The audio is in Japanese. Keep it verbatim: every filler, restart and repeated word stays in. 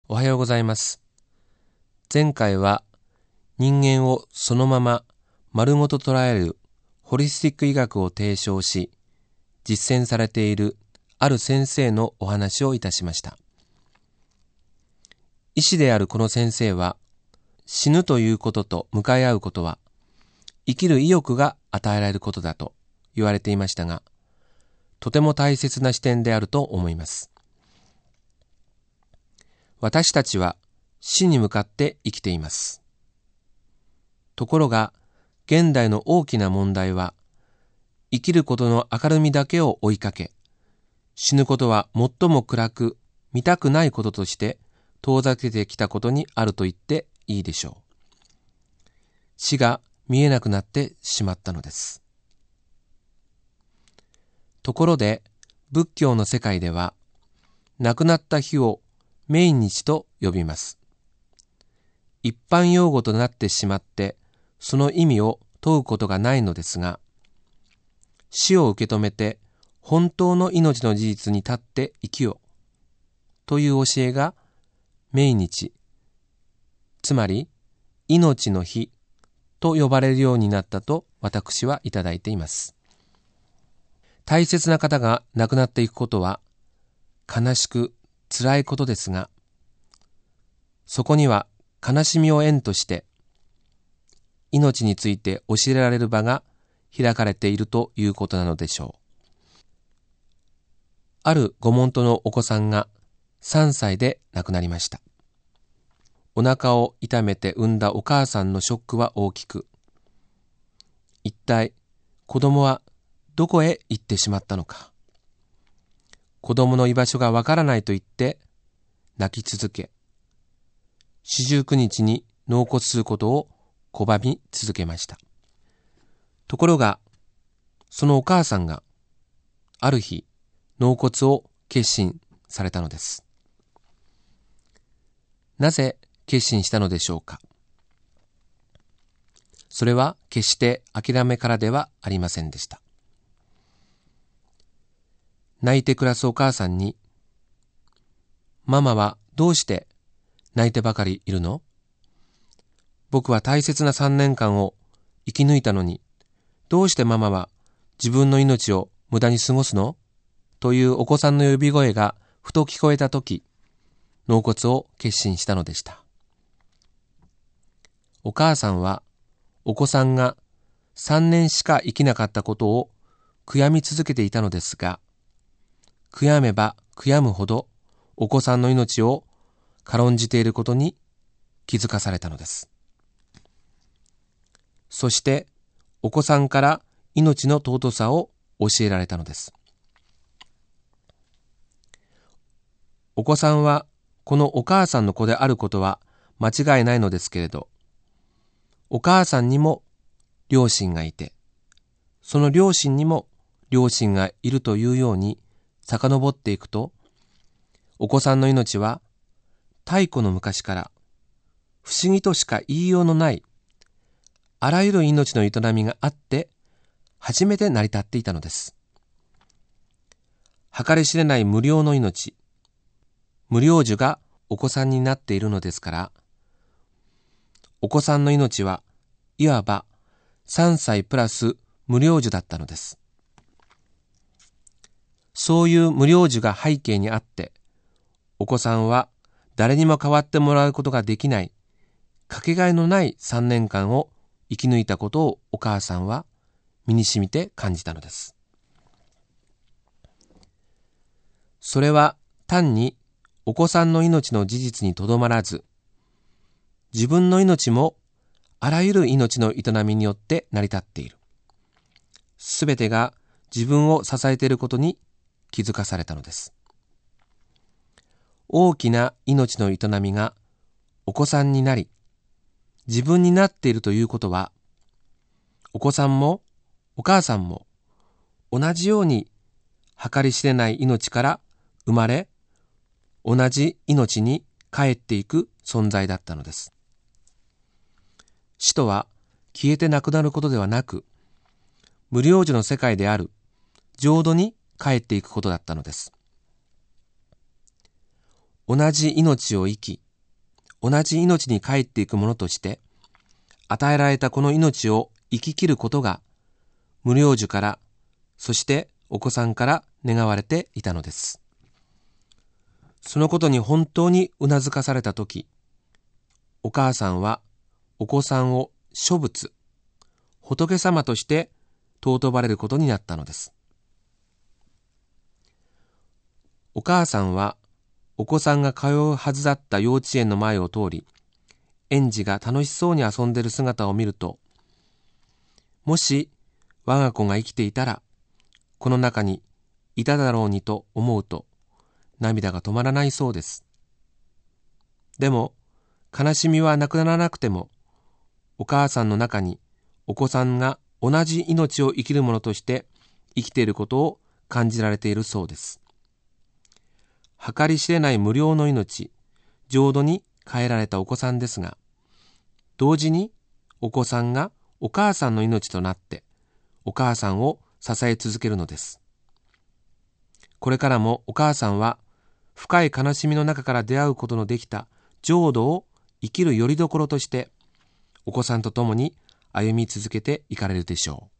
おはようございます。前回は人間をそのまま丸ごと捉えるホリスティック医学を提唱し、実践されているある先生のお話をいたしました。医師であるこの先生は、死ぬということと向かい合うことは、生きる意欲が与えられることだと言われていましたが、とても大切な視点であると思います。私たちは死に向かって生きています。ところが、現代の大きな問題は、生きることの明るみだけを追いかけ、死ぬことは最も暗く、見たくないこととして遠ざけてきたことにあると言っていいでしょう。死が見えなくなってしまったのです。ところで、仏教の世界では、亡くなった日を命日と呼びます。一般用語となってしまって、その意味を問うことがないのですが、死を受け止めて本当の命の事実に立って生きよという教えが命日、つまり命の日と呼ばれるようになったと私はいただいています。大切な方が亡くなっていくことは悲しく辛いことですが、そこには悲しみを縁として命について教えられる場が開かれているということなのでしょう。あるご門徒のお子さんがさんさいで亡くなりました。お腹を痛めて産んだお母さんのショックは大きく、一体子供はどこへ行ってしまったのか。子供の居場所がわからないと言って泣き続け、四十九日に納骨することを拒み続けました。ところが、そのお母さんがある日納骨を決心されたのです。なぜ決心したのでしょうか。それは決して諦めからではありませんでした。泣いて暮らすお母さんに、ママはどうして泣いてばかりいるの？僕は大切なさんねんかんを生き抜いたのに、どうしてママは自分の命を無駄に過ごすの？というお子さんの呼び声がふと聞こえたとき、納骨を決心したのでした。お母さんはお子さんがさんねんしか生きなかったことを悔やみ続けていたのですが、悔やめば悔やむほどお子さんの命を軽んじていることに気づかされたのです。そしてお子さんから命の尊さを教えられたのです。お子さんはこのお母さんの子であることは間違いないのですけれど、お母さんにも両親がいて、その両親にも両親がいるというように遡っていくと、お子さんの命は太古の昔から不思議としか言いようのないあらゆる命の営みがあって初めて成り立っていたのです。計り知れない無料の命、無料樹がお子さんになっているのですから、お子さんの命はいわばさんさいプラス無料樹だったのです。そういう無料樹が背景にあって、お子さんは誰にも代わってもらうことができない、かけがえのないさんねんかんを生き抜いたことをお母さんは身に染みて感じたのです。それは単にお子さんの命の事実にとどまらず、自分の命もあらゆる命の営みによって成り立っている。すべてが自分を支えていることに気づかされたのです。大きな命の営みがお子さんになり、自分になっているということは、お子さんもお母さんも同じように計り知れない命から生まれ、同じ命に帰っていく存在だったのです。死とは消えてなくなることではなく、無量寿の世界である浄土に帰っていくことだったのです。 同じ命を生き、同じ命に帰っていくものとして、与えられたこの命を生き切ることが、無領寿から、そしてお子さんから願われていたのです。そのことに本当にうなずかされたとき、お母さんはお子さんを諸仏、仏様として尊ばれることになったのです。お母さんはお子さんが通うはずだった幼稚園の前を通り、園児が楽しそうに遊んでいる姿を見ると、もし我が子が生きていたら、この中にいただろうにと思うと、涙が止まらないそうです。でも、悲しみはなくならなくても、お母さんの中にお子さんが同じ命を生きるものとして生きていることを感じられているそうです。計り知れない無料の命、浄土に変えられたお子さんですが、同時にお子さんがお母さんの命となって、お母さんを支え続けるのです。これからもお母さんは、深い悲しみの中から出会うことのできた浄土を生きる拠り所として、お子さんと共に歩み続けていかれるでしょう。